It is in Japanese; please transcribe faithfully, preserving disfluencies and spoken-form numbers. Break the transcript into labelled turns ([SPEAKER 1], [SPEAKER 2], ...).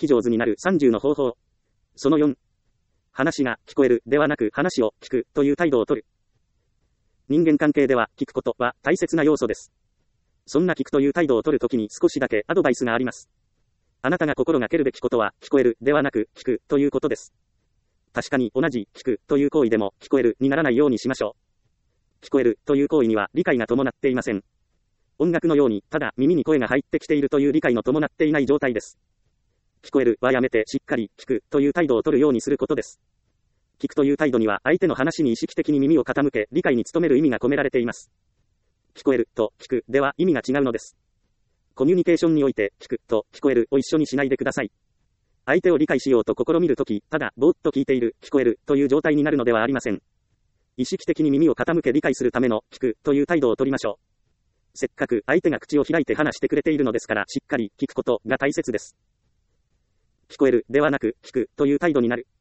[SPEAKER 1] き上手になるさんじゅうの方法。そのよん。話が聞こえるではなく話を聞くという態度をとる。人間関係では聞くことは大切な要素です。そんな聞くという態度をとるときに少しだけアドバイスがあります。あなたが心がけるべきことは聞こえるではなく聞くということです。確かに同じ聞くという行為でも聞こえるにならないようにしましょう。聞こえるという行為には理解が伴っていません。音楽のようにただ耳に声が入ってきているという理解の伴っていない状態です。聞こえるはやめてしっかり聞くという態度を取るようにすることです。聞くという態度には相手の話に意識的に耳を傾け理解に努める意味が込められています。聞こえると聞くでは意味が違うのです。コミュニケーションにおいて聞くと聞こえるを一緒にしないでください。相手を理解しようと試みるとき、ただぼーっと聞いている、聞こえるという状態になるのではありません。意識的に耳を傾け理解するための聞くという態度を取りましょう。せっかく相手が口を開いて話してくれているのですからしっかり聞くことが大切です。聞こえるではなく聞くという態度になる。